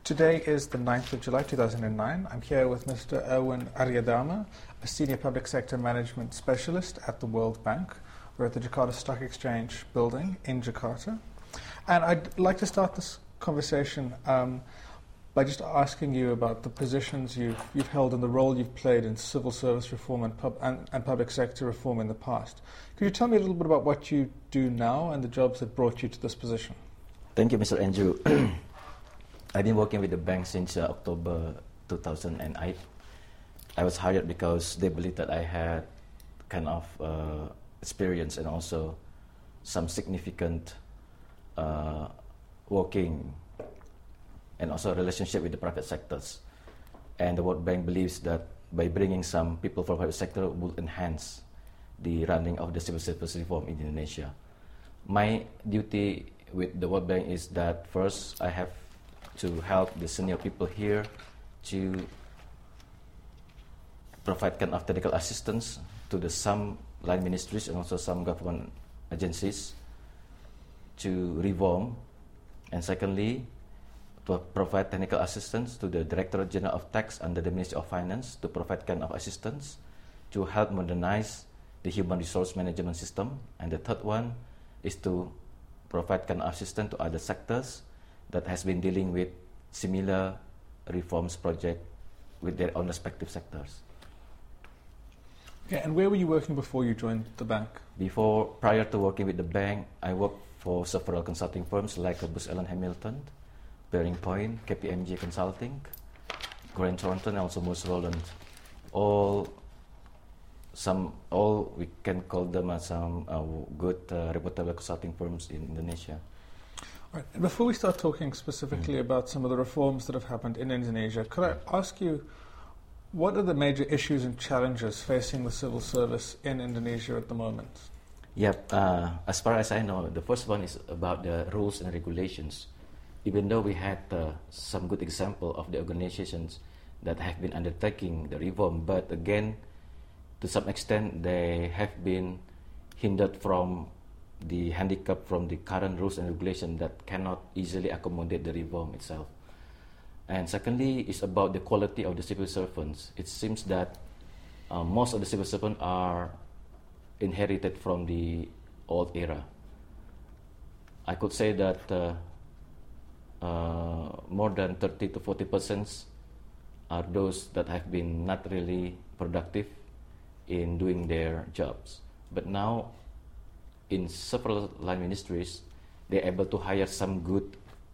Today is the 9th of July 2009. I'm here with Mr. Erwin Aryadharma, a Senior Public Sector Management Specialist at the World Bank. We're at the Jakarta Stock Exchange building in Jakarta. And I'd like to start this conversation by just asking you about the positions you've held and the role you've played in civil service reform and public sector reform in the past. Could you tell me a little bit about what you do now and the jobs that brought you to this position? Thank you, Mr. Andrew. I've been working with the bank since October 2008. I was hired because they believed that I had kind of experience and also some significant working and also relationship with the private sectors. And the World Bank believes that by bringing some people from the private sector will enhance the running of the civil service reform in Indonesia. My duty with the World Bank is that first I have to help the senior people here to provide kind of technical assistance to some line ministries and also some government agencies to reform, and secondly to provide technical assistance to the Directorate General of Tax under the Ministry of Finance to provide kind of assistance to help modernize the human resource management system, and the third one is to provide kind of assistance to other sectors that has been dealing with similar reforms project with their own respective sectors. Okay, and where were you working before you joined the bank? Prior to working with the bank, I worked for several consulting firms like Booz Allen Hamilton, Bearing Point, KPMG Consulting, Grant Thornton, and also Moores Rowland. All we can call them as some good reputable consulting firms in Indonesia. Right. And before we start talking specifically about some of the reforms that have happened in Indonesia, could I ask you, what are the major issues and challenges facing the civil service in Indonesia at the moment? Yep. As far as I know, the first one is about the rules and regulations. Even though we had some good example of the organizations that have been undertaking the reform, but again, to some extent, they have been hindered from the handicap from the current rules and regulations that cannot easily accommodate the reform itself. And secondly, it's about the quality of the civil servants. It seems that most of the civil servants are inherited from the old era. I could say that more than 30 to 40% are those that have been not really productive in doing their jobs. But now, in several line ministries, they're able to hire some good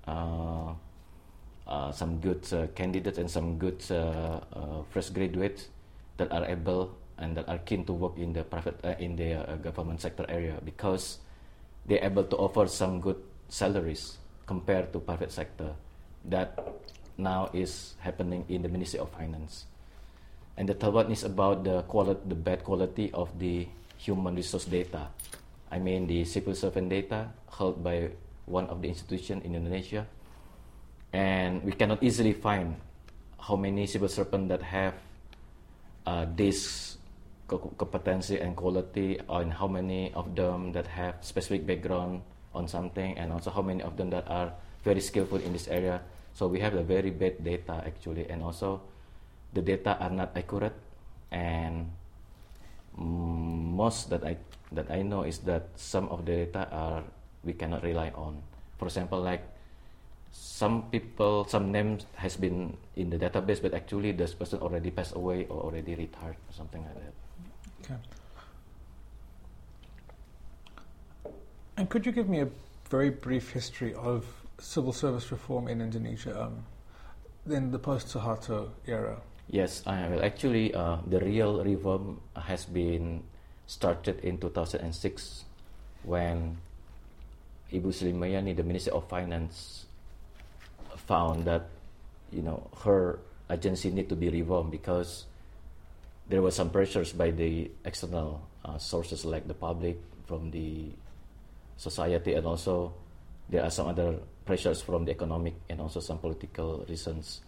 candidates and some good fresh graduates that are able and that are keen to work in the private in the government sector area, because they're able to offer some good salaries compared to private sector that now is happening in the Ministry of Finance. And the third one is about the bad quality of the human resource data. I mean the civil servant data held by one of the institutions in Indonesia, and we cannot easily find how many civil servants that have this competency and quality, and how many of them that have specific background on something, and also how many of them that are very skillful in this area. So we have a very bad data actually, and also the data are not accurate, and most that I know is that some of the data we cannot rely on. For example, like some names has been in the database, but actually this person already passed away or already retired or something like that. Okay. And could you give me a very brief history of civil service reform in Indonesia in the post-Suharto era? Yes, I will. Actually, the real reform has been started in 2006 when Ibu Sri Mulyani, the Minister of Finance, found that her agency need to be reformed because there were some pressures by the external sources like the public, from the society, and also there are some other pressures from the economic and also some political reasons.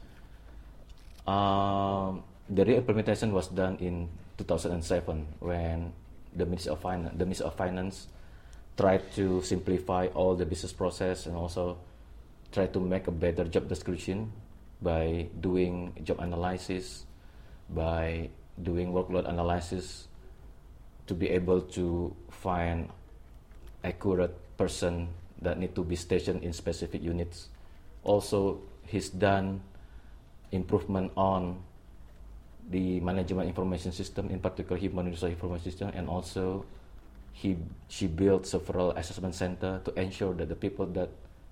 The real implementation was done in 2007 when the Ministry of Finance tried to simplify all the business process and also try to make a better job description by doing job analysis, by doing workload analysis, to be able to find accurate person that need to be stationed in specific units. Also, he's done improvement on the management information system, in particular human resource information system, and also she built several assessment center to ensure that the people that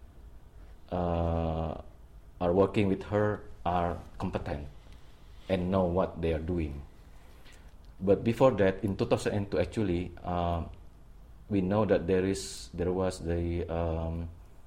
are working with her are competent and know what they are doing. But before that, in 2002, actually, we know that there was the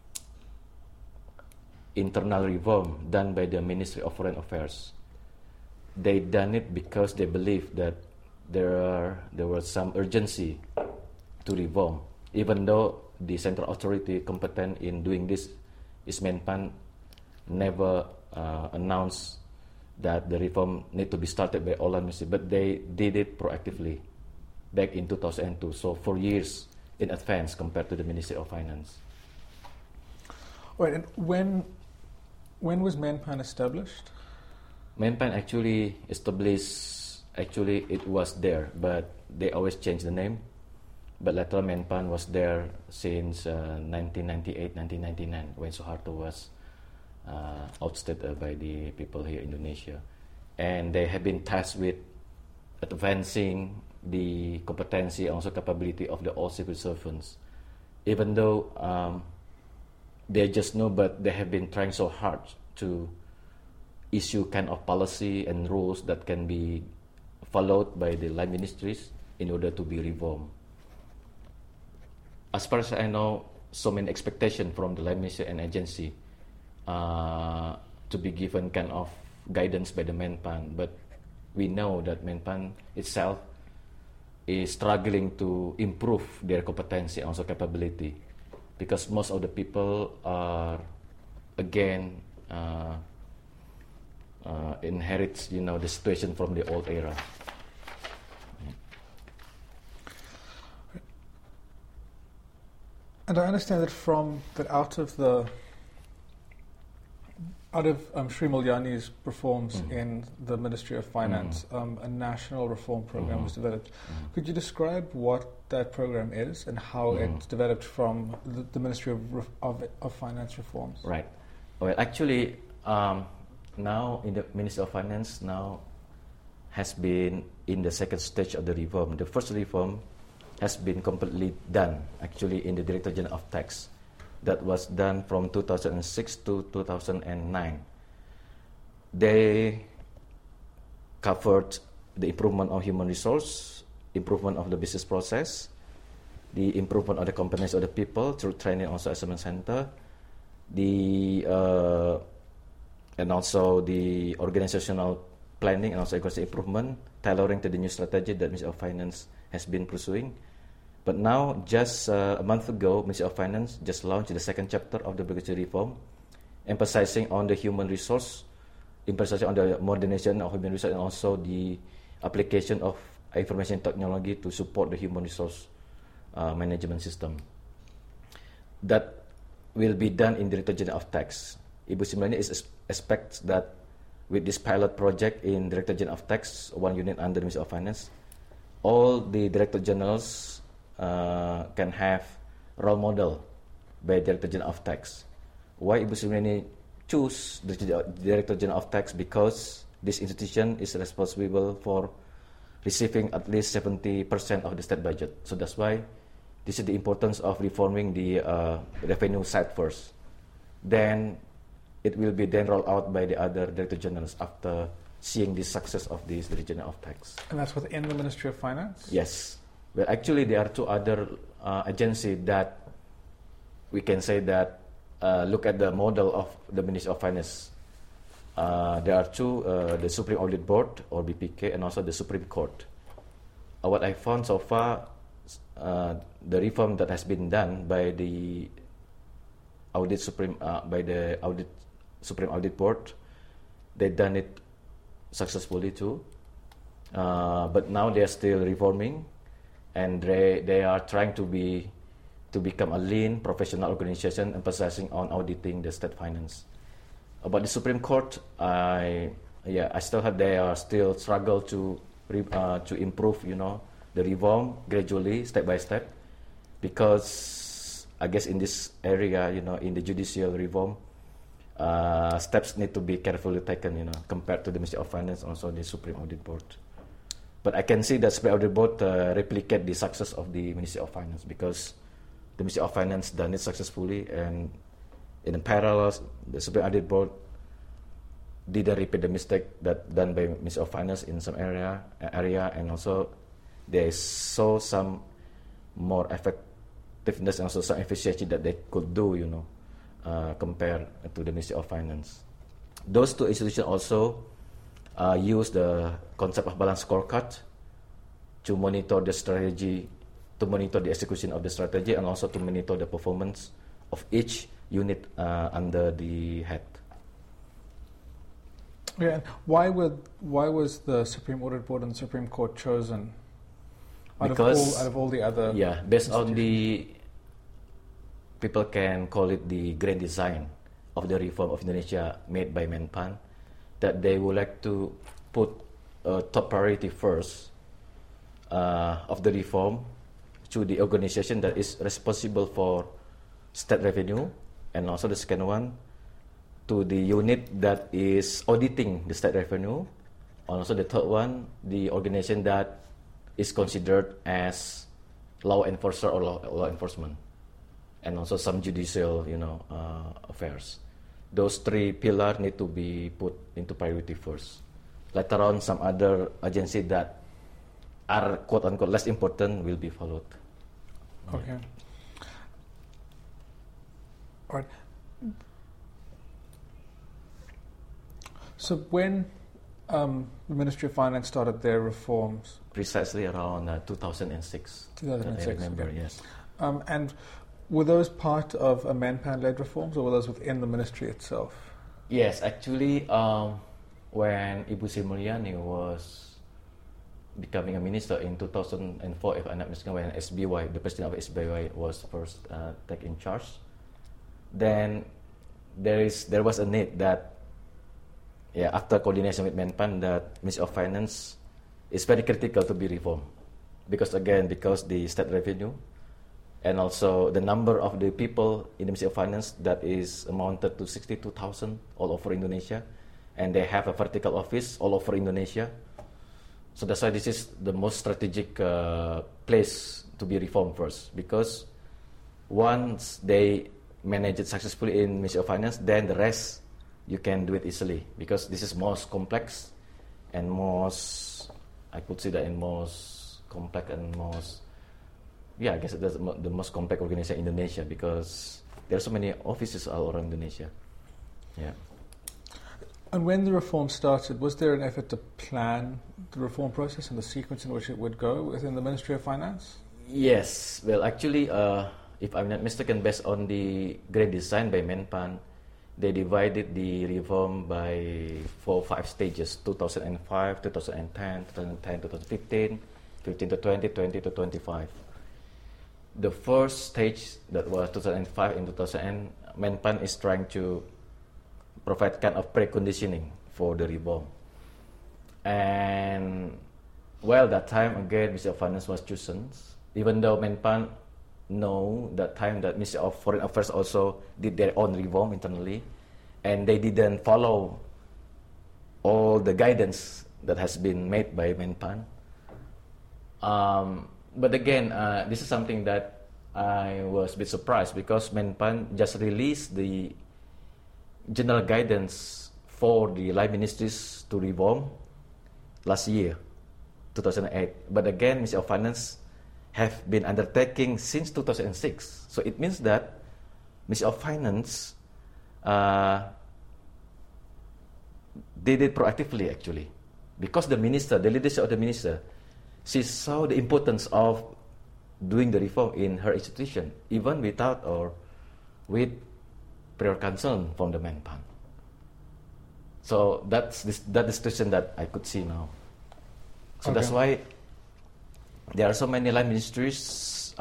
internal reform done by the Ministry of Foreign Affairs. They done it because they believe that there was some urgency to reform, even though the central authority competent in doing this is Menpan, never announced that the reform need to be started by all ministry, but they did it proactively back in 2002, so 4 years in advance compared to the Ministry of Finance. Right, and when was Menpan established? Menpan actually established, actually it was there, but they always change the name. But later Menpan was there since 1998, 1999, when Suharto was ousted by the people here in Indonesia. And they have been tasked with advancing the competency and also capability of the all civil servants. Even though they just know, but they have been trying so hard to issue kind of policy and rules that can be followed by the line ministries in order to be reformed. As far as I know, so many expectations from the line ministry and agency to be given kind of guidance by the Menpan, but we know that Menpan itself is struggling to improve their competency and also capability, because most of the people are again inherits the situation from the old era. And I understand that out of Sri Mulyani's reforms in the Ministry of Finance, a national reform program was developed. Could you describe what that program is and how it's developed from the Ministry of Finance reforms? Right. Well, actually, now in the Ministry of Finance now has been in the second stage of the reform. The first reform has been completely done, actually, in the Director General of Tax. That was done from 2006 to 2009. They covered the improvement of human resource, improvement of the business process, the improvement of the competency of the people through training, also assessment center, and also the organizational planning and also economic improvement, tailoring to the new strategy that Ministry of Finance has been pursuing. But now, just a month ago, Ministry of Finance just launched the second chapter of the budgetary reform, emphasizing on the human resource, emphasizing on the modernization of human resource, and also the application of information technology to support the human resource management system. That will be done in the Director General of Tax. Ibu Sri Mulyani expects that with this pilot project in Director General of Tax, one unit under the Ministry of Finance, all the Director Generals can have role model by Director General of Tax. Why Ibu Sri Mulyani choose the Director General of Tax? Because this institution is responsible for receiving at least 70% of the state budget. So that's why this is the importance of reforming the revenue side first. Then it will be then rolled out by the other Director Generals after seeing the success of this Director General of Tax. And that's within the Ministry of Finance? Yes. Well, actually, there are two other agencies that we can say that look at the model of the Ministry of Finance. There are two, the Supreme Audit Board, or BPK, and also the Supreme Court. What I found so far, the reform that has been done by the Supreme Audit Board, they've done it successfully too. But now they are still reforming, and they are trying to become a lean professional organization, emphasizing on auditing the state finance. About the Supreme Court, I still have they are still struggle to improve, the reform gradually, step by step, because I guess in this area, in the judicial reform, steps need to be carefully taken, compared to the Ministry of Finance, also the Supreme Audit Board. But I can see that Supreme Audit Board replicate the success of the Ministry of Finance, because the Ministry of Finance done it successfully, and in parallel, the Supreme Audit Board didn't repeat the mistake that done by Ministry of Finance in some area, and also they saw some more effectiveness and also some efficiency that they could do, compared to the Ministry of Finance. Those two institutions also use the concept of balanced scorecard to monitor the strategy, to monitor the execution of the strategy, and also to monitor the performance of each unit under the head. Yeah, and why was the Supreme Audit Board and the Supreme Court chosen out of all the other? Yeah, based on the, people can call it the grand design of the reform of Indonesia made by Menpan, that they would like to put a top priority first of the reform to the organization that is responsible for state revenue, and also the second one to the unit that is auditing the state revenue, and also the third one, the organization that is considered as law enforcer or law enforcement, and also some judicial, affairs. Those three pillars need to be put into priority first. Later on, some other agencies that are quote-unquote less important will be followed. Okay. All right. So when the Ministry of Finance started their reforms? Precisely around 2006. 2006. I remember, okay. Yes. And were those part of a Menpan-led reforms, or were those within the ministry itself? Yes, actually, when Ibu Sri Mulyani was becoming a minister in 2004, if I'm not mistaken, when SBY, the president of SBY, was first taken in charge, then there was a need that, after coordination with Menpan, that Ministry of Finance is very critical to be reformed, because the state revenue and also the number of the people in the Ministry of Finance that is amounted to 62,000 all over Indonesia, and they have a vertical office all over Indonesia. So that's why this is the most strategic place to be reformed first, because once they manage it successfully in Ministry of Finance, then the rest you can do it easily, because this is most complex and most, I could say that in most complex and most, I guess that's the most complex organization in Indonesia, because there are so many offices all around Indonesia. Yeah. And when the reform started, was there an effort to plan the reform process and the sequence in which it would go within the Ministry of Finance? Yes. Well, actually, if I'm not mistaken, based on the grand design by Menpan, they divided the reform by 4 or 5 stages: 2005, 2010, 2010 to 2015, 15 to 20, 20 to 25. The first stage, that was 2005 and 2000, Menpan is trying to provide kind of preconditioning for the reform. And that time again, Ministry of Finance was chosen, even though Menpan know that time that Ministry of Foreign Affairs also did their own reform internally, and they didn't follow all the guidance that has been made by Menpan. But again, this is something that I was a bit surprised, because Menpan just released the general guidance for the line ministries to reform last year, 2008. But again, Ministry of Finance have been undertaking since 2006. So it means that Ministry of Finance did it proactively, actually, because the leadership of the minister, she saw the importance of doing the reform in her institution, even without or with prior concern from the Menpan. So that's the situation that I could see now. So that's why there are so many line ministries.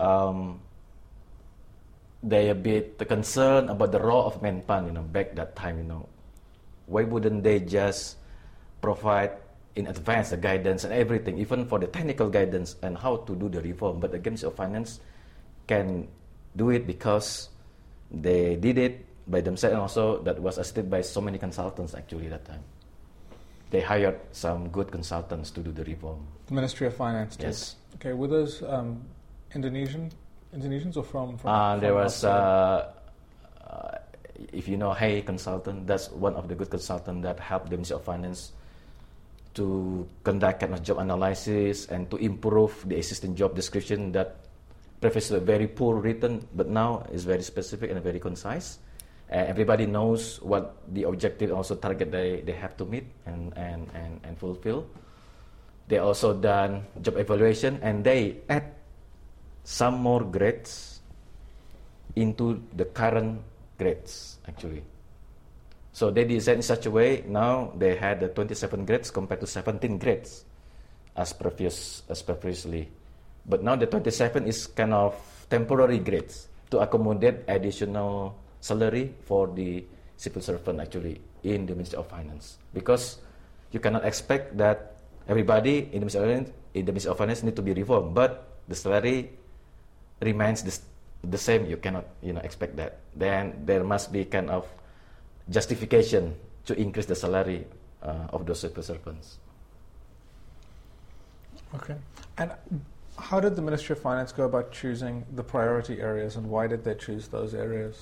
They are a bit concerned about the role of Menpan, back that time, why wouldn't they just provide in advance the guidance and everything, even for the technical guidance and how to do the reform? But the Ministry of Finance can do it because they did it by themselves, and also that was assisted by so many consultants actually that time. They hired some good consultants to do the reform. The Ministry of Finance did? Yes. Okay, were those Indonesians or from there was, outside? if you know Hey Consultant, that's one of the good consultants that helped the Ministry of Finance to conduct kind of job analysis and to improve the existing job description that previously were very poor written, but now is very specific and very concise. Everybody knows what the objective, also target they have to meet and fulfill. They also done job evaluation, and they add some more grades into the current grades actually. So they designed in such a way, now they had the 27 grades compared to 17 grades as previously. But now the 27 is kind of temporary grades to accommodate additional salary for the civil servant actually in the Ministry of Finance. Because you cannot expect that everybody in the Ministry of Finance need to be reformed, but the salary remains the same. You cannot expect that. Then there must be kind of justification to increase the salary of those civil servants. Okay. And how did the Ministry of Finance go about choosing the priority areas, and why did they choose those areas?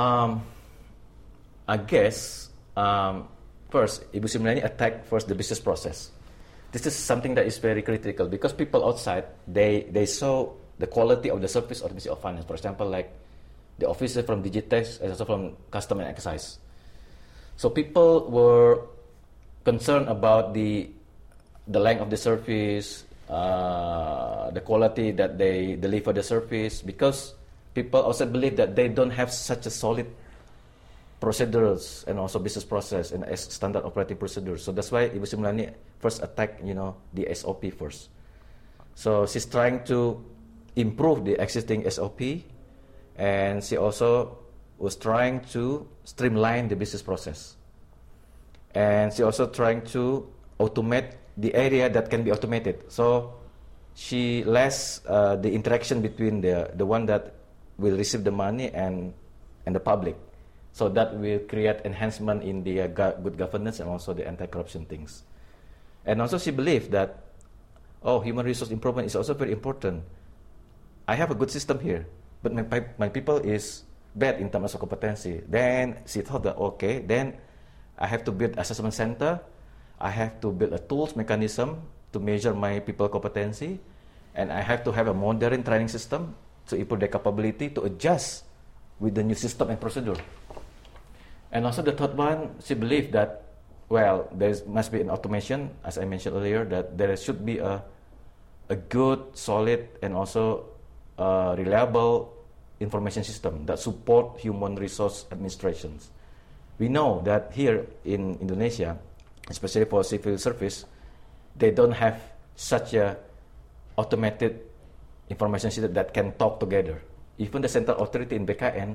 I guess first, Ibu Sri Mulyani attacked first the business process. This is something that is very critical because people outside they saw the quality of the service of the Ministry of Finance. For example, like the officer from Digitex and also from Custom and Excise. So people were concerned about the length of the service, the quality that they deliver the service, because people also believe that they don't have such a solid procedures and also business process and standard operating procedures. So that's why Ibu Sri Mulyani first attacked, the SOP first. So she's trying to improve the existing SOP, and she also was trying to streamline the business process. And she also trying to automate the area that can be automated. So she less the interaction between the one that will receive the money and the public. So that will create enhancement in the good governance and also the anti-corruption things. And also she believed that, human resource improvement is also very important. I have a good system here, but my people is bad in terms of competency. Then she thought that, okay, then I have to build assessment center. I have to build a tools mechanism to measure my people competency. And I have to have a modern training system to improve their capability to adjust with the new system and procedure. And also the third one, she believed that, there must be an automation, as I mentioned earlier, that there should be a good, solid, and also reliable information system that support human resource administrations. We know that here in Indonesia, especially for civil service, they don't have such a automated information system that can talk together. Even the central authority in BKN,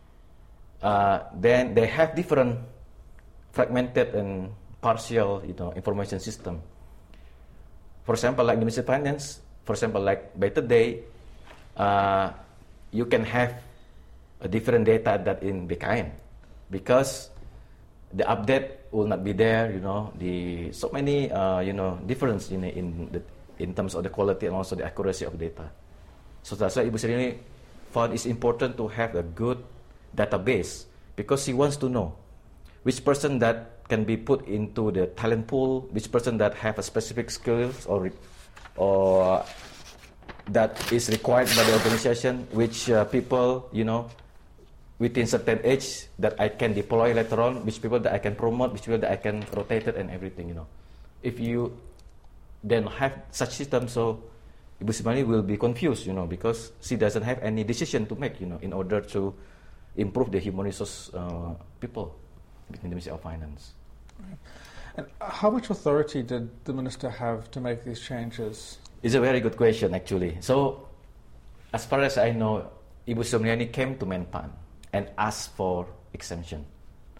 then they have different fragmented and partial, information system. For example, like the Ministry of Finance, for example, like by today, you can have a different data that in BKN because the update will not be there. So many difference in terms of the quality and also the accuracy of data. So that's why Ibu Sri Mulyani found it's important to have a good database because she wants to know which person that can be put into the talent pool, which person that have a specific skills or that is required by the organization, which people, within certain age that I can deploy later on, which people that I can promote, which people that I can rotate it and everything, If you then have such system, so Ibu Sri Mulyani will be confused, because she doesn't have any decision to make, in order to improve the human resource people in the Ministry of Finance. And how much authority did the minister have to make these changes? It's a very good question, actually. So, as far as I know, Ibu Sri Mulyani came to Menpan and asked for exemption.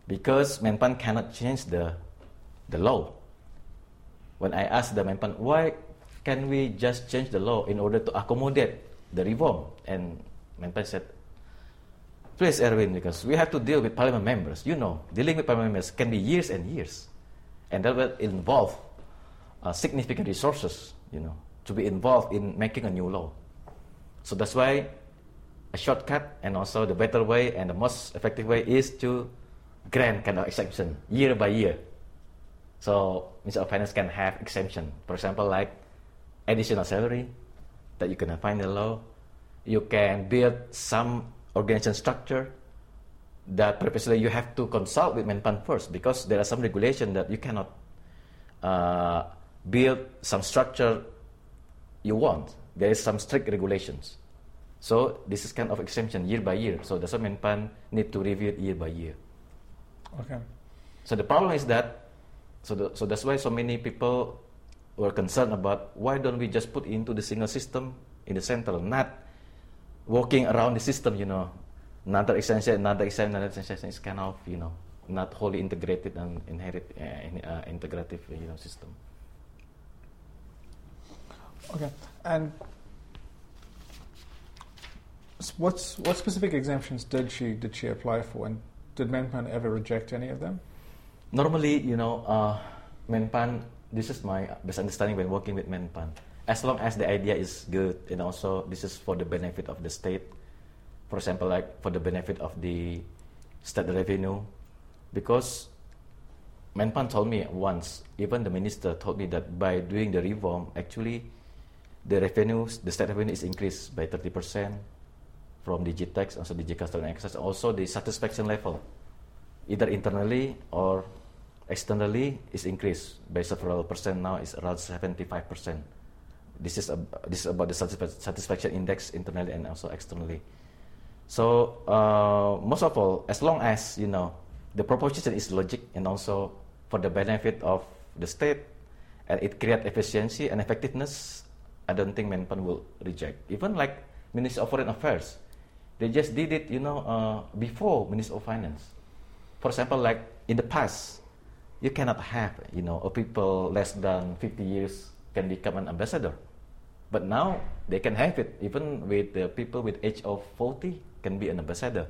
because Menpan cannot change the law. When I asked the Menpan, why can we just change the law in order to accommodate the reform? And Menpan said, please, Erwin, because we have to deal with parliament members. You know, dealing with parliament members can be years and years. And that will involve significant resources, you know, to be involved in making a new law. So that's why a shortcut and also the better way and the most effective way is to grant kind of exemption year by year. So Minister of Finance can have exemption. For example, like additional salary that you can find in the law. You can build some organization structure that previously you have to consult with Menpan first, because there are some regulation that you cannot build some structure you want. There is some strict regulations. So this is kind of exemption year by year. So that's why Menpan need to review it year by year. Okay. So the problem is that, so that's why so many people were concerned about why don't we just put into the single system in the center, not walking around the system, you know. Another extension is kind of, you know, not wholly integrated and integrative, you know, system. Okay. And what specific exemptions did she apply for, and did Menpan ever reject any of them? Normally, you know, Menpan, this is my best understanding when working with Menpan. As long as the idea is good, and also this is for the benefit of the state, for example, like for the benefit of the state revenue, because Menpan told me once, even the minister told me that by doing the reform, actually the revenues, the state revenue is increased by 30% from DigiTax, also Digicustom and Access, also the satisfaction level, either internally or externally, is increased by several percent. Now it's around 75%. This is about the satisfaction index internally and also externally. So most of all, as long as, you know, the proposition is logic and also for the benefit of the state, and it creates efficiency and effectiveness, I don't think Menpan will reject. Even like Ministry of Foreign Affairs, they just did it, you know, before Ministry of Finance. For example, like in the past, you cannot have, you know, people less than 50 years can become an ambassador. But now they can have it, even with the people with age of 40 can be an ambassador.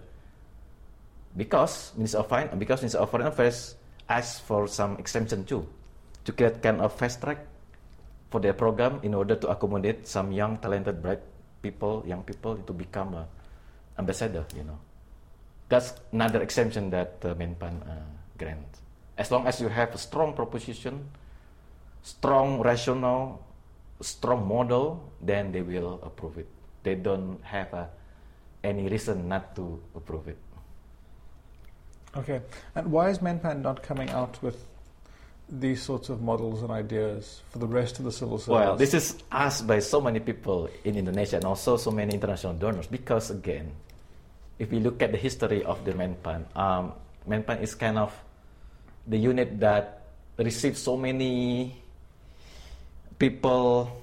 Because Minister of Foreign Affairs asked for some exemption too, to create kind of fast track for their program in order to accommodate some young, talented, bright people, young people to become an ambassador, you know. That's another exemption that Menpan grants. As long as you have a strong proposition, strong rationale, strong model, then they will approve it. They don't have any reason not to approve it. Okay. And why is Menpan not coming out with these sorts of models and ideas for the rest of the civil service? Well, this is asked by so many people in Indonesia and also so many international donors, because again, if we look at the history of the Menpan, Menpan is kind of the unit that received so many people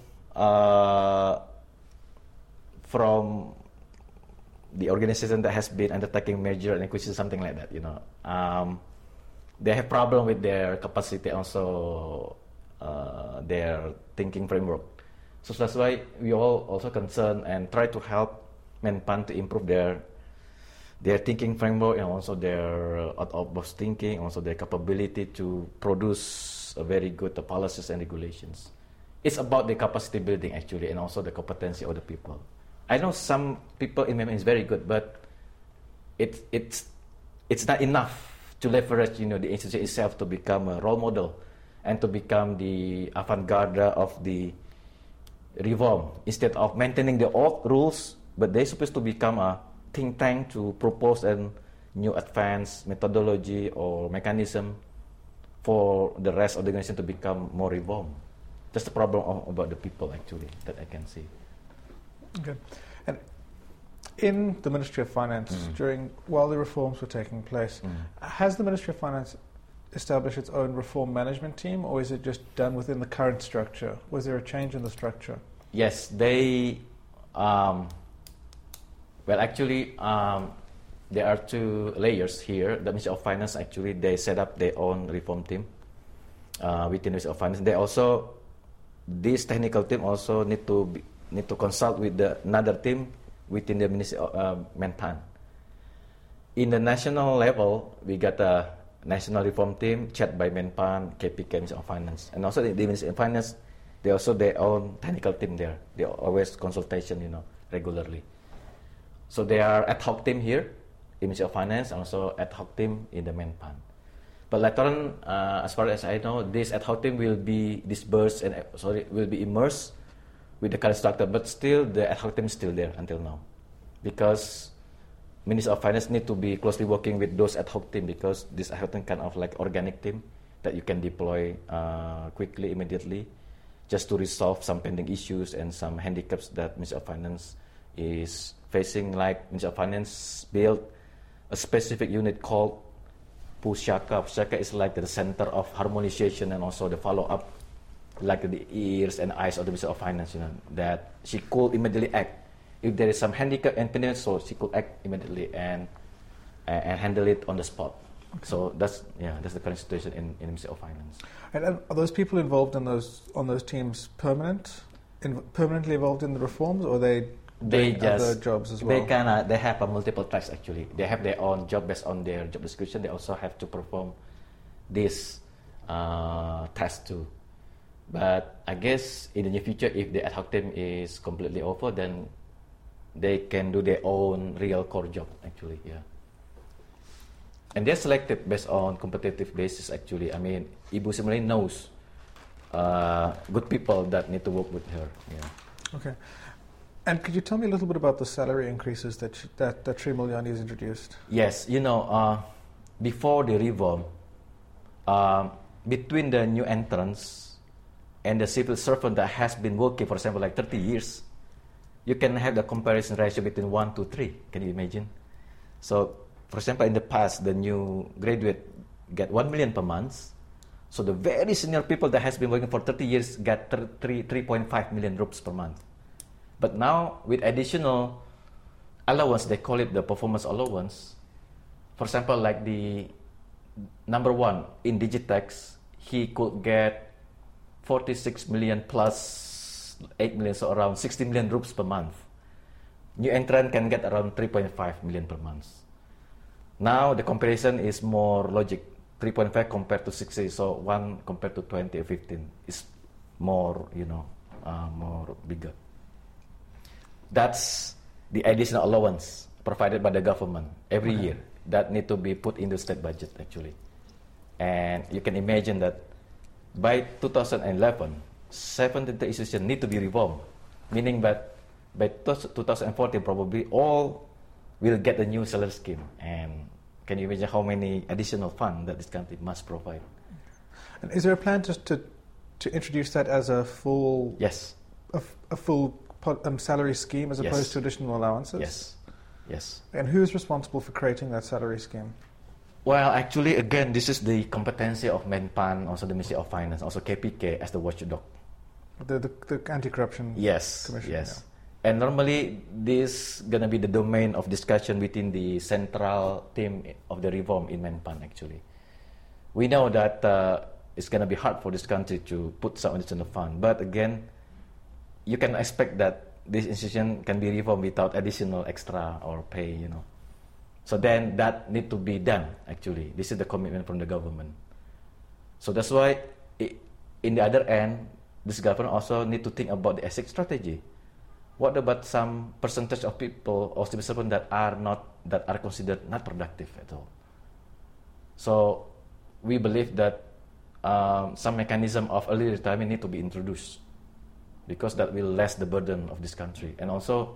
from the organization that has been undertaking merger and acquisition, something like that, you know. They have problem with their capacity, also their thinking framework. So that's why we all also concerned and try to help Menpan to improve their thinking framework and also their out-of-box thinking, also their capability to produce a very good policies and regulations. It's about the capacity building actually, and also the competency of the people. I know some people in Menpan is very good, but it's not enough to leverage, you know, the institution itself to become a role model and to become the avant-garde of the reform. Instead of maintaining the old rules, but they're supposed to become a think tank to propose a new advanced methodology or mechanism for the rest of the organization to become more reform. That's the problem about the people actually that I can see. Okay. And in the Ministry of Finance, while the reforms were taking place, has the Ministry of Finance established its own reform management team, or is it just done within the current structure? Was there a change in the structure? Yes, they, well actually, there are two layers here. The Ministry of Finance, actually, they set up their own reform team within the Ministry of Finance. They also, this technical team also need to consult with another team within the Ministry of Menpan. In the national level, we got a national reform team chaired by Menpan, KPK, Ministry of Finance, and also the Ministry of Finance. They also their own technical team there. They always consultation, regularly. So they are ad hoc team here in Ministry of Finance, and also ad hoc team in the Menpan. But later on, as far as I know, this ad hoc team will be dispersed and will be immersed with the current structure. But still, the ad hoc team is still there until now, because Ministry of Finance need to be closely working with those ad hoc team, because this ad hoc team kind of like organic team that you can deploy quickly, immediately, just to resolve some pending issues and some handicaps that Ministry of Finance is facing. Like Ministry of Finance built a specific unit called Pusaka. Pusaka is like the center of harmonization and also the follow-up, like the ears and eyes of the Ministry of Finance, that she could immediately act. If there is some handicap and impediment, so she could act immediately and handle it on the spot. Okay. So that's the current situation in the Ministry of Finance. And are those people involved on those teams permanently involved in the reforms, or they just other jobs as well? They have multiple tracks actually. They have their own job based on their job description. They also have to perform this task too. But I guess in the near future, if the ad hoc team is completely over, then they can do their own real core job actually, And they're selected based on competitive basis actually. I mean, Ibu Sri Mulyani knows good people that need to work with her. Okay. And could you tell me a little bit about the salary increases that Sri Mulyani has introduced? Yes, before the reform, between the new entrants and the civil servant that has been working, for example, like 30 years, you can have the comparison ratio between 1 to 3. Can you imagine? So, for example, in the past, the new graduate get 1 million per month. So the very senior people that has been working for 30 years get 3.5 million rupees per month. But now, with additional allowance, they call it the performance allowance. For example, like the number one in Digitex, he could get 46 million plus 8 million, so around 60 million rupees per month. New entrant can get around 3.5 million per month. Now the comparison is more logic. 3.5 compared to 60, so 1 compared to 20 or 15 is more, more bigger. That's the additional allowance provided by the government every year that need to be put in the state budget actually. And you can imagine that by 2011, 73 institutions need to be reformed, meaning that by 2014 probably all will get a new salary scheme. And can you imagine how many additional funds that this country must provide? And is there a plan to introduce that as a full a full salary scheme as opposed to additional allowances? Yes. And who is responsible for creating that salary scheme? Well, actually, again, this is the competency of Menpan, also the Ministry of Finance, also KPK as the watchdog. The anti-corruption commission. Yes. And normally, this gonna be the domain of discussion within the central team of the reform in Menpan. Actually, we know that it's gonna be hard for this country to put some additional fund. But again, you can expect that this institution can be reformed without additional extra or pay. So then that need to be done. Actually, this is the commitment from the government. So that's why, in the other end, this government also need to think about the exit strategy. What about some percentage of people or civil servants that are considered not productive at all? So we believe that some mechanism of early retirement need to be introduced, because that will lessen the burden of this country. And also,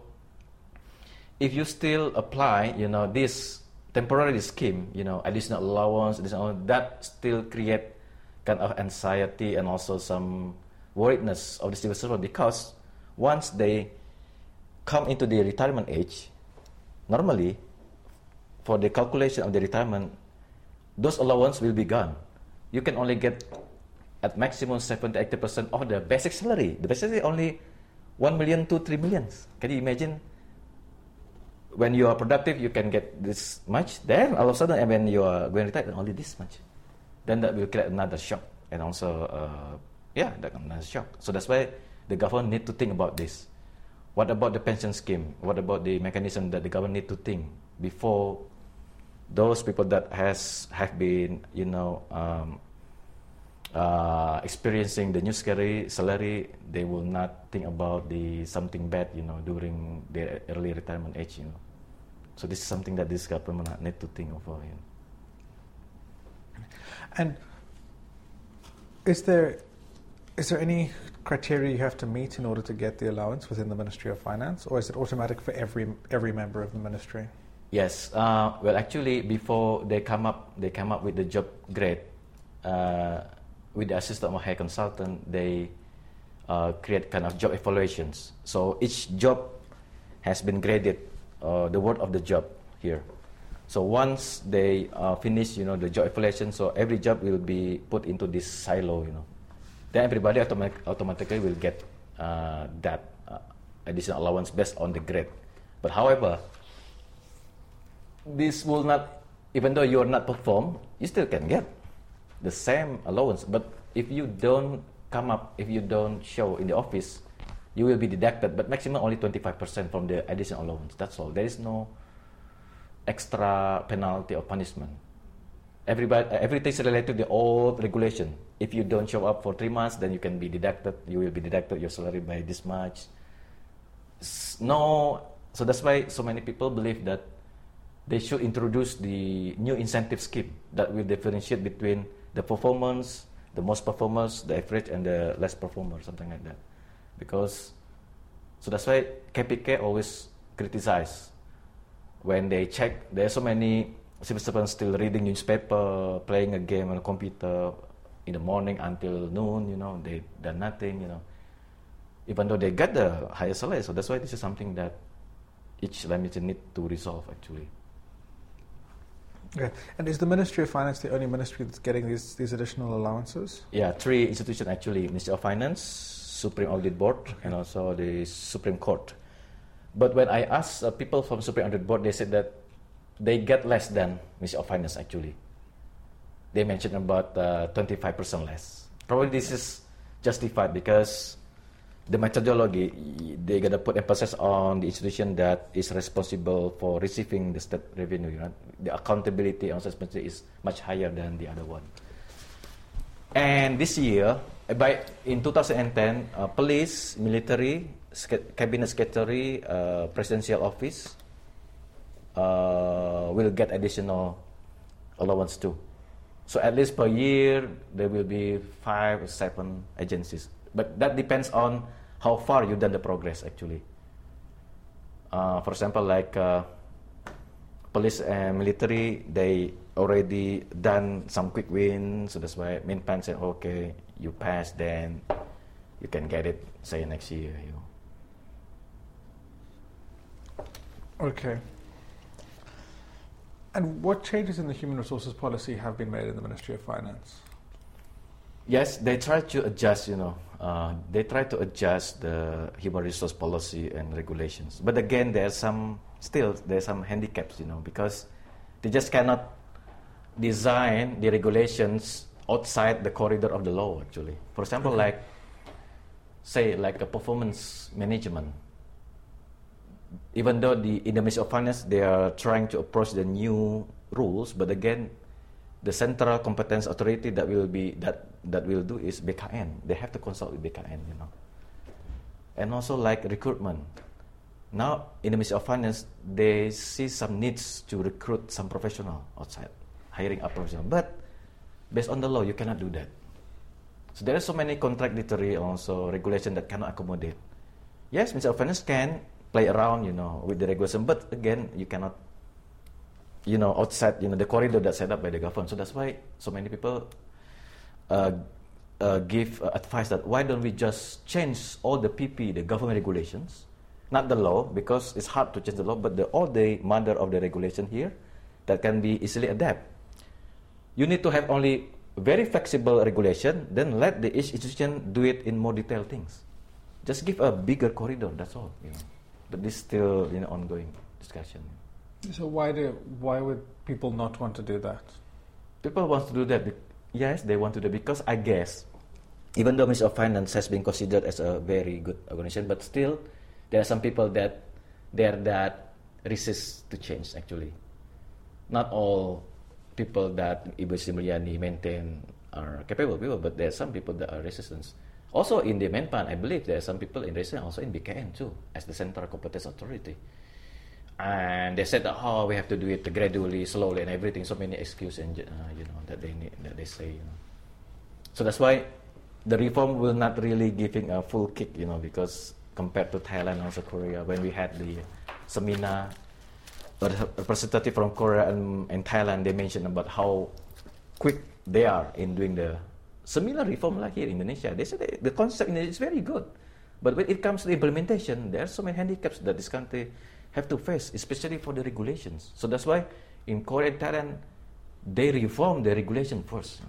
if you still apply, this temporary scheme, additional allowance, that still create kind of anxiety and also some worriedness of the civil servant, because once they come into the retirement age, normally, for the calculation of the retirement, those allowance will be gone. You can only get at maximum 70-80% of the basic salary. The basic salary only 1 million to 3 million. Can you imagine? when you are productive, you can get this much. Then all of a sudden, and when you are going to retire, only this much. Then that will create another shock, and also, that another shock. So that's why the government need to think about this. What about the pension scheme? What about the mechanism that the government need to think before those people that have been, experiencing the new salary, they will not think about the something bad, during their early retirement age, So this is something that this government need to think of. And is there any criteria you have to meet in order to get the allowance within the Ministry of Finance, or is it automatic for every member of the ministry? Yes. Well, actually, before they come up with the job grade, with the assistance of a high consultant, they create kind of job evaluations. So each job has been graded, the worth of the job here. So once they finish, the job evaluation, so every job will be put into this silo, Then everybody automatically will get that additional allowance based on the grade. But however, this will not, even though you are not perform, you still can get the same allowance. But if you don't if you don't show in the office, you will be deducted, but maximum only 25% from the additional allowance. That's all. There is no extra penalty or punishment. Everything is related to the old regulation. If you don't show up for 3 months, then you can be deducted. You will be deducted your salary by this much. So that's why so many people believe that they should introduce the new incentive scheme that will differentiate between the performance, the most performers, the average, and the less performers, something like that. So that's why KPK always criticize when they check. There are so many civil servants still reading newspaper, playing a game on a computer in the morning until noon. They done nothing. Even though they get the higher salary. So that's why this is something that each limited need to resolve actually. Okay. And is the Ministry of Finance the only ministry that's getting these additional allowances? Yeah, 3 institutions actually: Ministry of Finance, Supreme Audit Board, and also the Supreme Court. But when I asked people from Supreme Audit Board, they said that they get less than Ministry of Finance actually. They mentioned about 25% less. Probably this is justified because the methodology, they're going to put emphasis on the institution that is responsible for receiving the state revenue. The accountability on suspension is much higher than the other one. And this year, in 2010, police, military, cabinet secretary, presidential office will get additional allowance too. So at least per year, there will be 5 or 7 agencies. But that depends on how far you've done the progress actually. For example, like police and military, they already done some quick wins. So that's why Minpan said, okay, you pass, then you can get it, say, next year. Okay. And what changes in the human resources policy have been made in the Ministry of Finance? Yes, they try to adjust, they try to adjust the human resource policy and regulations. But again, there's some handicaps, because they just cannot design the regulations outside the corridor of the law, actually. For example, like a performance management. Even though in the Ministry of Finance, they are trying to approach the new rules, but again, the central competence authority that will do is BKN. They have to consult with BKN, And also like recruitment. Now in the Ministry of Finance, they see some needs to recruit some professional outside, hiring a professional. But based on the law, you cannot do that. So there are so many contradictory also regulation that cannot accommodate. Yes, Ministry of Finance can play around, with the regulation, but again, you cannot, outside, the corridor that's set up by the government. So that's why so many people give advice that why don't we just change all the PP, the government regulations, not the law, because it's hard to change the law, but all the mother of the regulation here that can be easily adapted. You need to have only very flexible regulation, then let each institution do it in more detailed things. Just give a bigger corridor, that's all. But this is still ongoing. discussion. So why would people not want to do that? People want to do that. Yes, they want to do because I guess, even though Ministry of Finance has been considered as a very good organization, but still there are some people that resist to change. Actually, not all people that Ibu Sri Mulyani maintain are capable people, but there are some people that are resistant. Also in the Menpan, I believe there are some people in resistance also in BKN too, as the Central Competence Authority. And they said that, we have to do it gradually, slowly, and everything. So many excuses, and that they need, that they say. So that's why the reform will not really giving a full kick, because compared to Thailand, also Korea, when we had the seminar, a representative from Korea and Thailand, they mentioned about how quick they are in doing the similar reform like here in Indonesia. They said the concept is very good, but when it comes to implementation, there are so many handicaps that this country have to face, especially for the regulations. So that's why in Korea and Thailand, they reform the regulation first.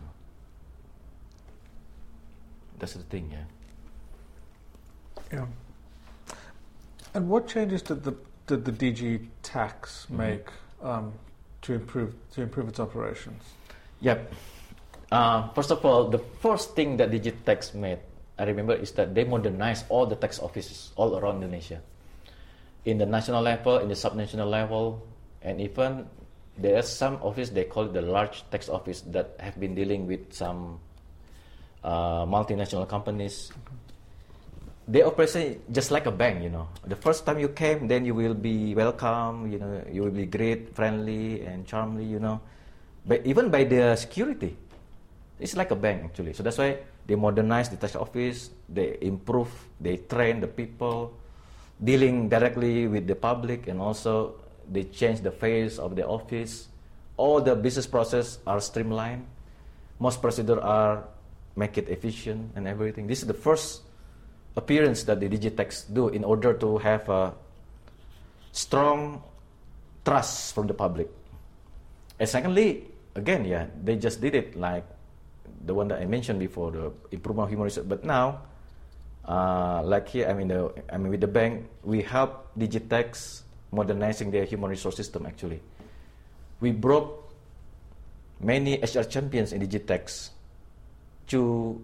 That's the thing, Yeah. And what changes did the DG tax make to improve its operations? Yep. First of all, the first thing that DigiTax made, I remember, is that they modernized all the tax offices all around Indonesia. In the national level, in the subnational level, and even there are some office, they call it the large tax office, that have been dealing with some multinational companies. They operate just like a bank, The first time you came, then you will be welcome, you will be great, friendly, and charmly, But even by the security, it's like a bank actually. So that's why they modernize the tax office, they improve, they train the people, dealing directly with the public, and also they change the face of the office. All the business process are streamlined. Most procedures are make it efficient and everything. This is the first appearance that the DigiTax do in order to have a strong trust from the public. And secondly, again, they just did it like the one that I mentioned before, the improvement of human resource. But now, like here, with the bank, we help DigiTax modernizing their human resource system. Actually, we brought many HR champions in DigiTax to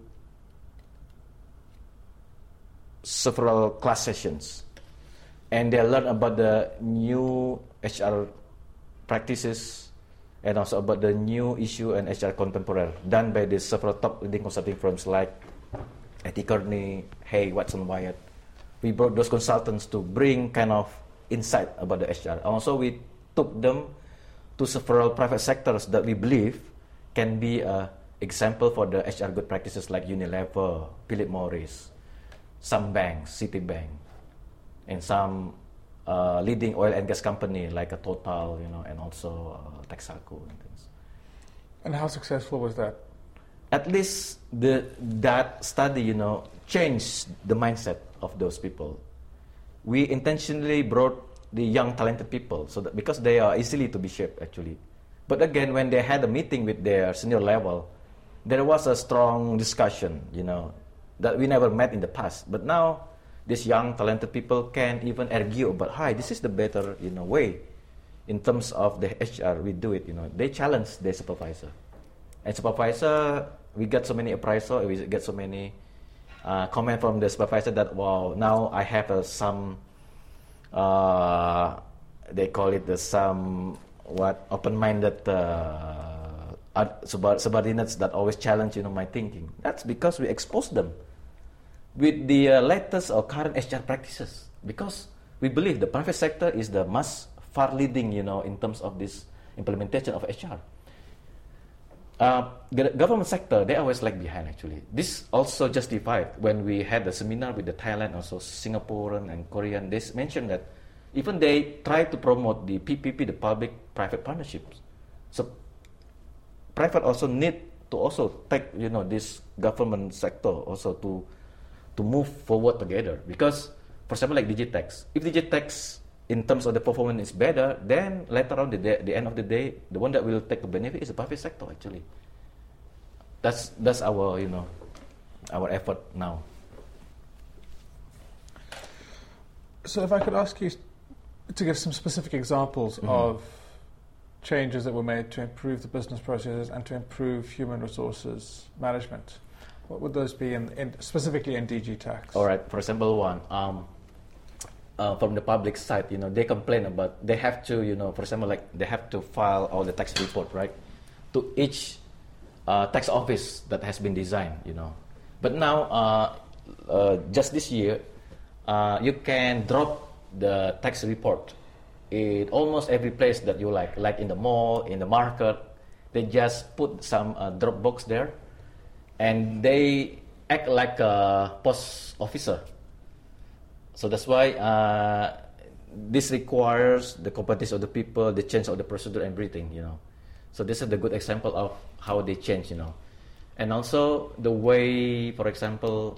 several class sessions, and they learn about the new HR practices and also about the new issue and HR contemporary done by the several top leading consulting firms like A.T. Kearney, Hay, Watson Wyatt. We brought those consultants to bring kind of insight about the HR. Also, we took them to several private sectors that we believe can be an example for the HR good practices like Unilever, Philip Morris, some banks, Citibank, and some leading oil and gas company like a Total, and also Texaco and things. And how successful was that? At least that study, changed the mindset of those people. We intentionally brought the young talented people so that because they are easily to be shaped actually. But again, when they had a meeting with their senior level, there was a strong discussion, that we never met in the past. But now, these young talented people can even argue about, hi, this is the better, way. In terms of the HR, we do it, They challenge their supervisor. And supervisor, we get so many appraisal, we get so many comment from the supervisor that, wow, now I have some, they call it open-minded subordinates that always challenge, my thinking. That's because we expose them with the latest or current HR practices, because we believe the private sector is the most far leading, in terms of this implementation of HR. The government sector, they always lag behind actually. This also justified when we had the seminar with the Thailand, also Singaporean and Korean. They mentioned that even they try to promote the PPP, the public-private partnerships. So private also need to also take, this government sector also to move forward together. Because, for example, like DigiTax, if DigiTax in terms of the performance is better, then later on, the end of the day, the one that will take the benefit is the private sector actually. That's our, our effort now. So if I could ask you to give some specific examples of changes that were made to improve the business processes and to improve human resources management. What would those be, specifically in DG Tax? All right. For example, one from the public side, they complain about they have to, for example, like they have to file all the tax report, right, to each tax office that has been designed, But now, just this year, you can drop the tax report in almost every place that you like in the mall, in the market. They just put some drop box there, and they act like a post officer. So that's why this requires the competence of the people, the change of the procedure, and everything, So this is the good example of how they change, And also the way, for example,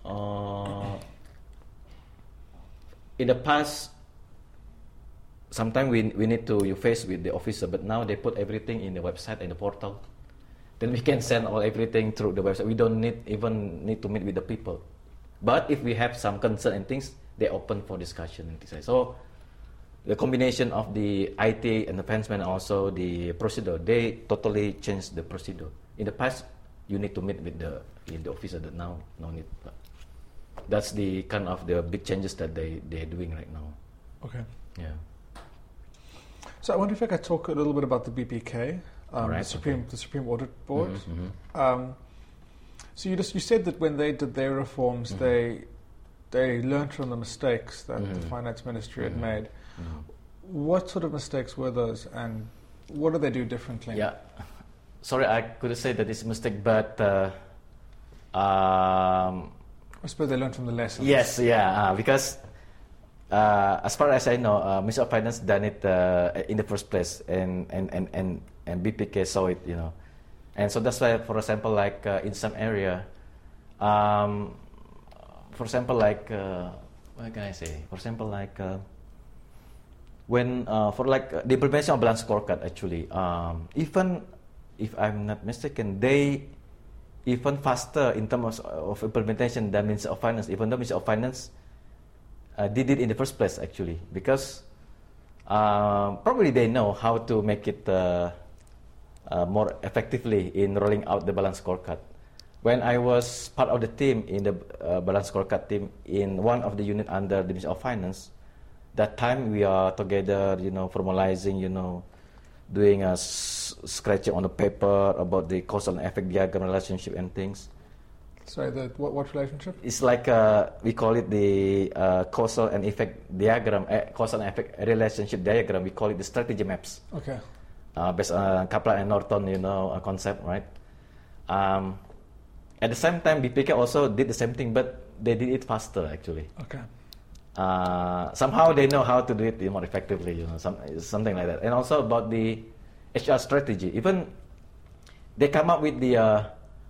in the past, sometimes we need to face with the officer, but now they put everything in the website and the portal. Then we can send everything through the website. We don't even need to meet with the people. But if we have some concern and things, they open for discussion and things. So the combination of the IT and the advancement and also the procedure, they totally changed the procedure. In the past, you need to meet with the officer, that now no need. That's the kind of the big changes that they're doing right now. Okay. Yeah. So I wonder if I could talk a little bit about the BPK, Right, the Supreme Audit Board. Mm-hmm. So you said that when they did their reforms, they learned from the mistakes that the Finance Ministry had made. What sort of mistakes were those, and what do they do differently? Yeah. Sorry, I couldn't say that it's a mistake, but I suppose they learned from the lessons. Yes, yeah, because as far as I know, Ministry of Finance done it in the first place, and BPK saw it, and so that's why, for example, like in some area, for example, like what can I say? For example, like when for like the implementation of balance scorecard, actually, even if I'm not mistaken, they even faster in terms of implementation than Ministry of Finance, even though Ministry of Finance did it in the first place, actually, because probably they know how to make it more effectively in rolling out the balance scorecard. When I was part of the team in the balance scorecard team in one of the unit under the Ministry of Finance, that time we are together, formalizing, doing a scratching on the paper about the cause and effect diagram relationship and things. Sorry, what relationship? It's like we call it the causal and effect diagram, causal and effect relationship diagram. We call it the strategy maps. Okay. Based on Kaplan and Norton, concept, right? At the same time, BPK also did the same thing, but they did it faster, actually. Okay. Somehow they know how to do it more effectively, something like that. And also about the HR strategy, even they come up with the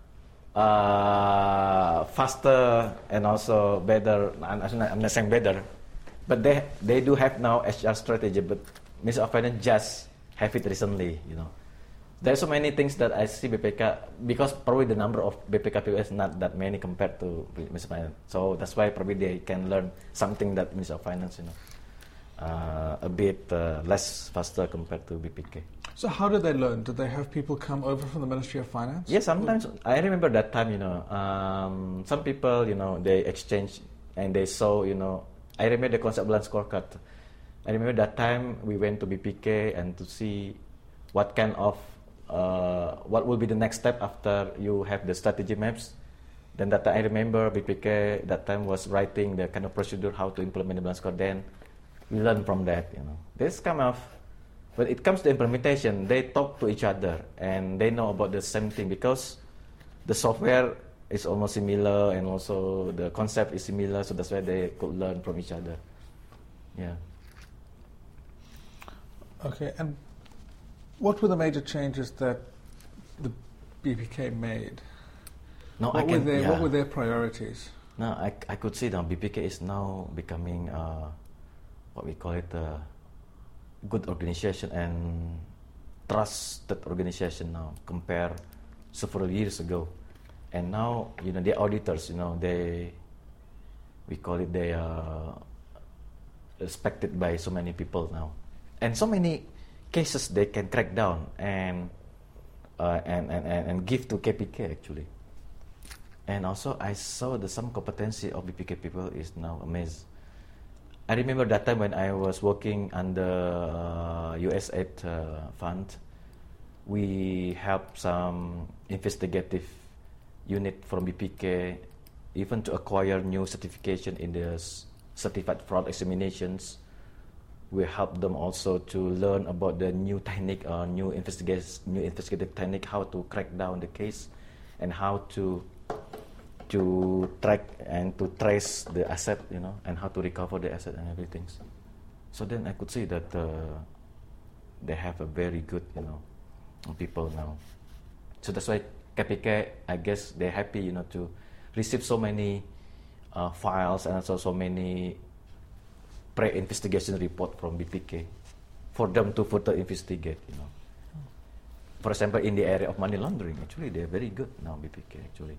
faster and also better. I'm not saying better, but they do have now HR strategy. But Ministry of Finance just have it recently. There's so many things that I see BPK, because probably the number of BPK POS is not that many compared to Ministry of Finance. So that's why probably they can learn something that Ministry of Finance, a bit less faster compared to BPK. So how did they learn? Did they have people come over from the Ministry of Finance? Yes, sometimes. I remember that time, some people, they exchange and they saw, I remember the concept balance scorecard. I remember that time we went to BPK and to see what kind of what will be the next step after you have the strategy maps. Then that time I remember BPK that time was writing the kind of procedure how to implement the balance score. Then we learn from that. This kind of, when it comes to implementation, they talk to each other and they know about the same thing because the software is almost similar and also the concept is similar. So that's why they could learn from each other. Yeah. Okay, and what were the major changes that the BPK made? No, what were their priorities? No, I could see that BPK is now becoming what we call it a good organization and trusted organization now compared several years ago. And now, the auditors, we call it respected by so many people now, and so many cases they can crack down and give to KPK actually. And also I saw some competency of BPK people is now amazed. I remember that time when I was working under USAID fund, we helped some investigative unit from BPK even to acquire new certification in the certified fraud examinations. We helped them also to learn about the new technique, new investigative technique, how to crack down the case, and how to track and to trace the asset, and how to recover the asset and everything. So then I could see that they have a very good, people now. So that's why KPK, I guess they're happy, to receive so many files and also so many pre-investigation report from BPK for them to further investigate, For example, in the area of money laundering, actually, they're very good now, BPK, actually.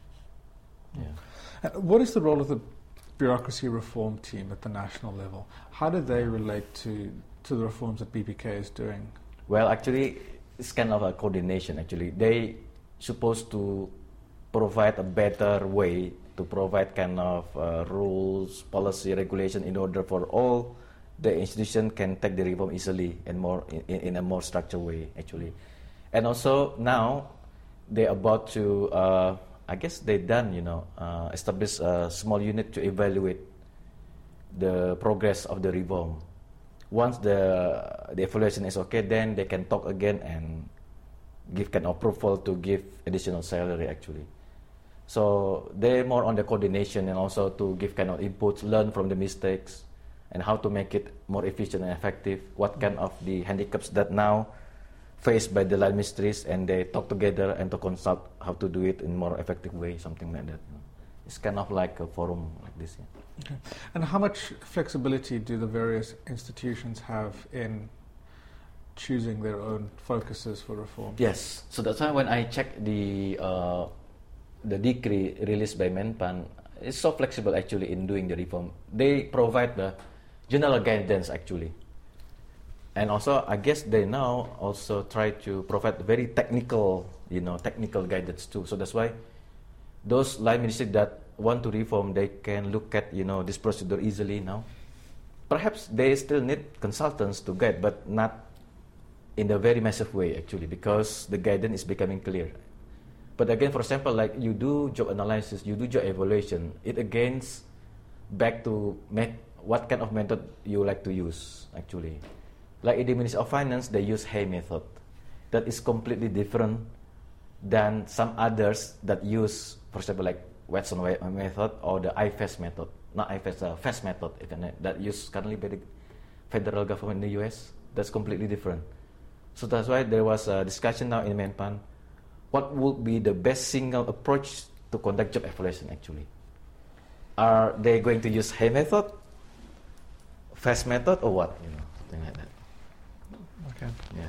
Yeah. What is the role of the bureaucracy reform team at the national level? How do they relate to the reforms that BPK is doing? Well, actually, it's kind of a coordination, actually. They supposed to provide a better way to provide kind of rules, policy, regulation in order for all the institution can take the reform easily and more in a more structured way, actually. And also now they're about to, I guess they done, establish a small unit to evaluate the progress of the reform. Once the evaluation is okay, then they can talk again and give kind of approval to give additional salary, actually. So they're more on the coordination and also to give kind of inputs, learn from the mistakes, and how to make it more efficient and effective. What kind of the handicaps that now faced by the line ministries, and they talk together and to consult how to do it in more effective way, something like that. It's kind of like a forum like this. Yeah. Okay. And how much flexibility do the various institutions have in choosing their own focuses for reform? Yes. So that's why when I check the decree released by Menpan, it's so flexible actually in doing the reform. They provide the general guidance actually. And also, I guess they now also try to provide very technical, technical guidance too. So that's why those line ministries that want to reform, they can look at, this procedure easily now. Perhaps they still need consultants to guide, but not in a very massive way actually, because the guidance is becoming clear. But again, for example, like you do job analysis, you do job evaluation, it again back to what kind of method you like to use actually. Like in the Ministry of Finance, they use Hay method. That is completely different than some others that use, for example, like Watson method or the IFAS method. Not IFAS, FAS method, that used currently by the federal government in the US. That's completely different. So that's why there was a discussion now in Menpan. What would be the best single approach to conduct job evaluation actually? Are they going to use Hay method, FAS method, or what? Something like that. Okay. Yeah.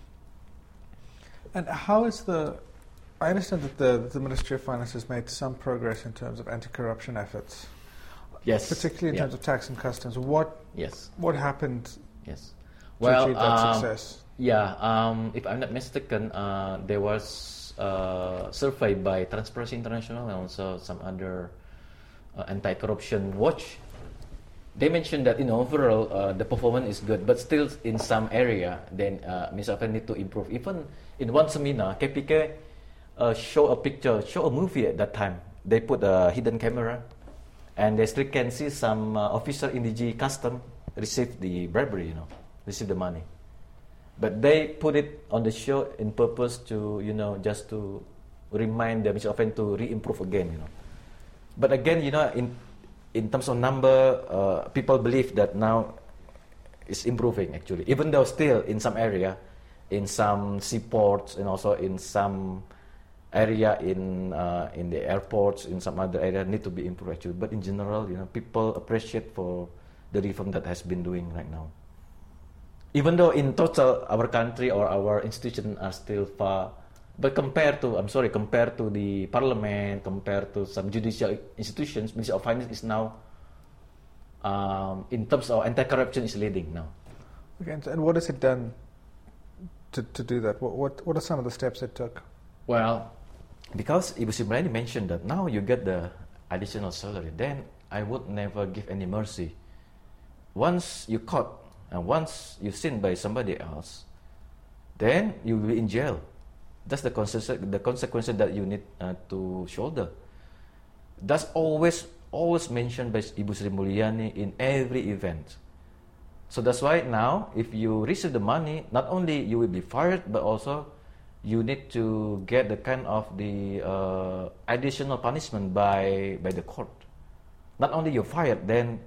And how is I understand that the Ministry of Finance has made some progress in terms of anti-corruption efforts. Yes. Particularly in terms of tax and customs. What happened to achieve that success? Yeah. If I'm not mistaken, there was a survey by Transparency International and also some other anti-corruption watch. They mentioned that overall the performance is good, but still in some area, then Ministry of Finance need to improve. Even in one seminar, KPK show a movie at that time. They put a hidden camera, and they still can see some officer in DG Custom receive the bribery, receive the money. But they put it on the show in purpose to, just to remind the Ministry of Finance to re-improve again, But again, in terms of number, people believe that now it's improving actually. Even though still in some area, in some seaports and also in some area in the airports, in some other area need to be improved actually. But in general, people appreciate for the reform that has been doing right now. Even though in total our country or our institutions are still far. But compared to the parliament, compared to some judicial institutions, Ministry of Finance is now in terms of anti-corruption is leading now. Okay, and what has it done to do that? What are some of the steps it took? Well, because Ibu Sri Mulyani mentioned that now you get the additional salary, then I would never give any mercy. Once you caught and once you're seen by somebody else, then you will be in jail. That's the consequences that you need to shoulder. That's always mentioned by Ibu Sri Mulyani in every event. So that's why now, if you receive the money, not only you will be fired, but also you need to get the kind of the additional punishment by the court. Not only you're fired, then,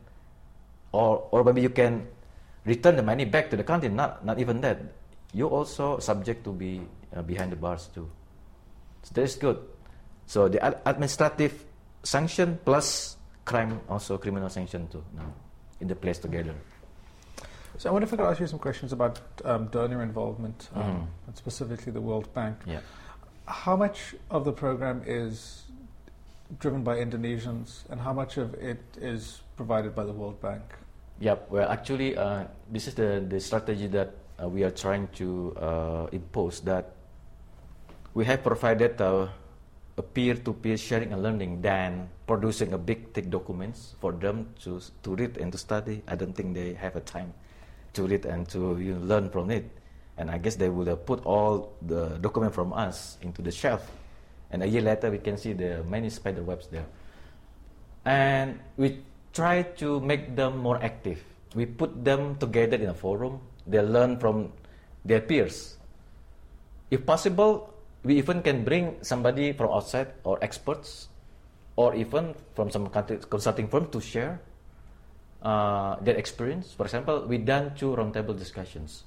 or maybe you can return the money back to the country. Not even that. You also subject to be behind the bars too. So that is good. So the administrative sanction plus crime, also criminal sanction too, now in the place together. So I wonder if I could ask you some questions about donor involvement, and specifically the World Bank. Yeah. How much of the program is driven by Indonesians, and how much of it is provided by the World Bank? Yeah, well, actually, this is the strategy that we are trying to impose, that we have provided a peer-to-peer sharing and learning than producing a big, thick documents for them to read and to study. I don't think they have a time to read and to learn from it. And I guess they would have put all the document from us into the shelf. And a year later, we can see the many spider webs there. And we try to make them more active. We put them together in a forum. They learn from their peers. If possible, we even can bring somebody from outside or experts, or even from some consulting firm to share their experience. For example, we done 2 roundtable discussions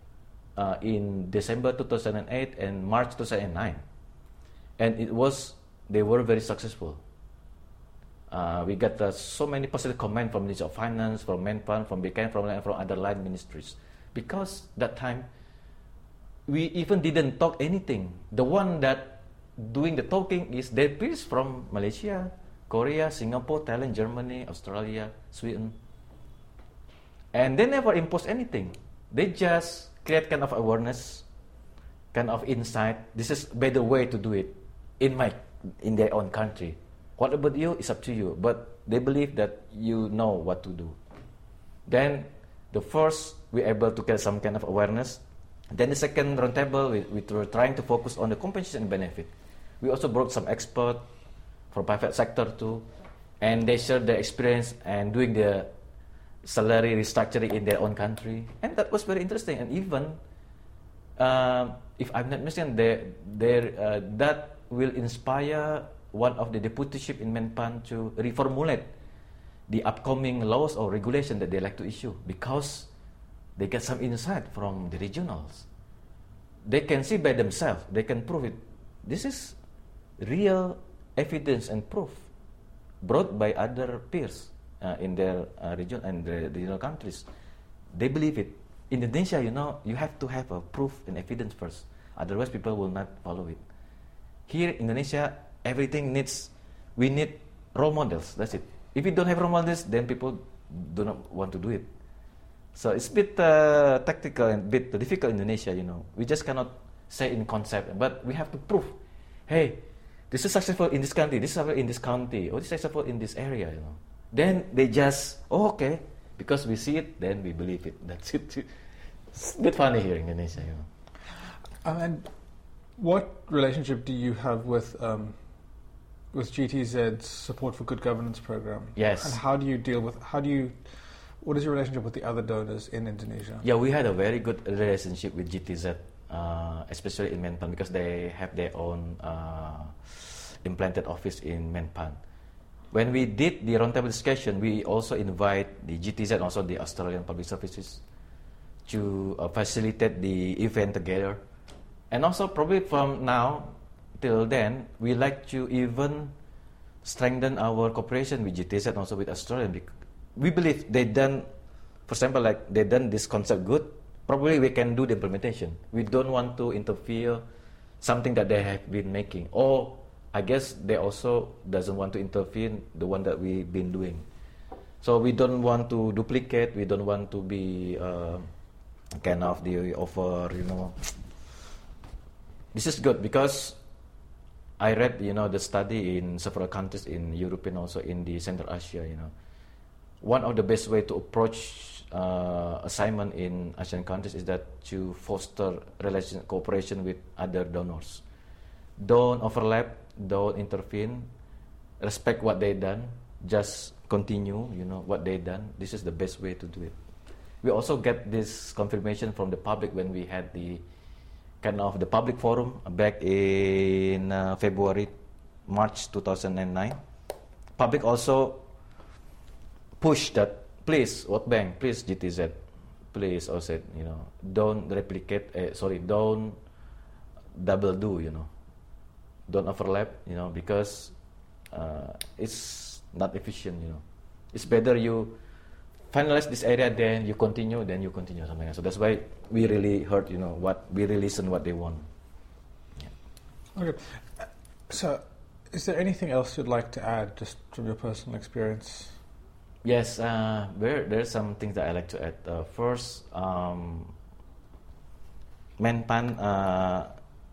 in December 2008 and March 2009, and they were very successful. We got so many positive comments from Ministry of Finance, from Menpan, from BKN, from other line ministries, because that time we even didn't talk anything. The one that doing the talking is their peers from Malaysia, Korea, Singapore, Thailand, Germany, Australia, Sweden. And they never impose anything. They just create kind of awareness, kind of insight. This is a better way to do it in their own country. What about you? It's up to you. But they believe that you know what to do. Then the first, we're able to get some kind of awareness. Then the second roundtable, we were trying to focus on the compensation and benefit. We also brought some experts from private sector too, and they shared their experience and doing the salary restructuring in their own country, and that was very interesting. And even if I'm not mistaken, that will inspire one of the deputyship in Menpan to reformulate the upcoming laws or regulation that they like to issue, because they get some insight from the regionals. They can see by themselves, they can prove it. This is real evidence and proof brought by other peers in their region and the regional countries. They believe it. In Indonesia, you have to have a proof and evidence first. Otherwise, people will not follow it. Here in Indonesia, we need role models. That's it. If you don't have role models, then people do not want to do it. So it's a bit tactical and a bit difficult in Indonesia, We just cannot say in concept, but we have to prove, hey, this is successful in this country, this is successful in this county, or this is successful in this area, Then they just, okay, because we see it, then we believe it. That's it. It's a bit funny here in Indonesia, And what relationship do you have with GTZ's Support for Good Governance program? Yes. And how do you deal with, what is your relationship with the other donors in Indonesia? Yeah, we had a very good relationship with GTZ, especially in Menpan, because they have their own implanted office in Menpan. When we did the roundtable discussion, we also invite the GTZ and also the Australian Public Services to facilitate the event together. And also probably from now till then, we like to even strengthen our cooperation with GTZ and also with Australia. We believe they done, for example, like they done this concept good, probably we can do the implementation. We don't want to interfere something that they have been making. Or I guess they also doesn't want to interfere the one that we've been doing. So we don't want to duplicate. We don't want to be kind of the offer. This is good because I read the study in several countries in Europe and also in the Central Asia. One of the best way to approach assignment in Asian countries is that to foster cooperation with other donors. Don't overlap, don't intervene, respect what they done, just continue, what they done. This is the best way to do it. We also get this confirmation from the public when we had the public forum back in March 2009. Public also pushed that, please, World Bank, please, GTZ, please, also, don't replicate, don't double do, don't overlap, because it's not efficient, It's better you finalize this area, then you continue, something else. So that's why we really heard, we really listen what they want. Yeah. Okay. So, is there anything else you'd like to add, just from your personal experience? Yes, there's some things that I like to add. First, Menpan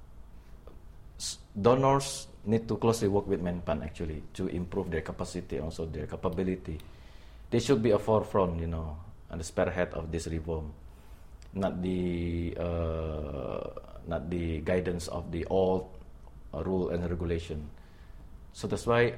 donors need to closely work with Menpan actually to improve their capacity and also their capability. They should be a forefront, and the spearhead of this reform, not the guidance of the old rule and regulation. So that's why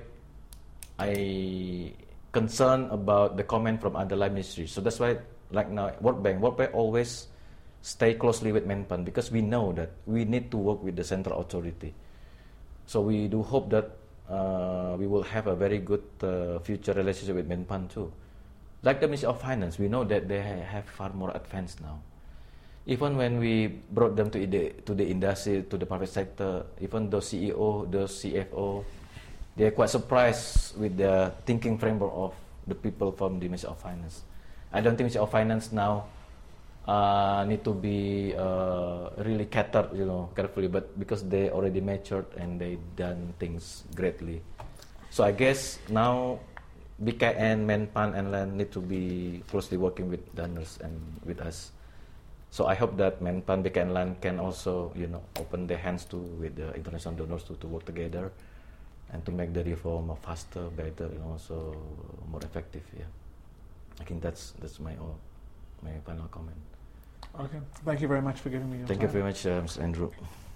I concerned about the comment from underlying ministries. So that's why, like now, World Bank always stay closely with Menpan because we know that we need to work with the central authority. So we do hope that we will have a very good future relationship with Menpan too. Like the Ministry of Finance, we know that they have far more advanced now. Even when we brought them to the industry, to the private sector, even those CEO, those CFO, they are quite surprised with the thinking framework of the people from the Ministry of Finance. I don't think Ministry of Finance now need to be really catered, carefully, but because they already matured and they done things greatly. So I guess now BKN, Menpan, and LAN need to be closely working with donors and with us. So I hope that Menpan, BKN, and LAN can also, open their hands with the international donors to work together and to make the reform faster, better, and also more effective. Yeah, I think that's my final comment. Okay, thank you very much for giving me your time. Thank you very much, Mr. Andrew.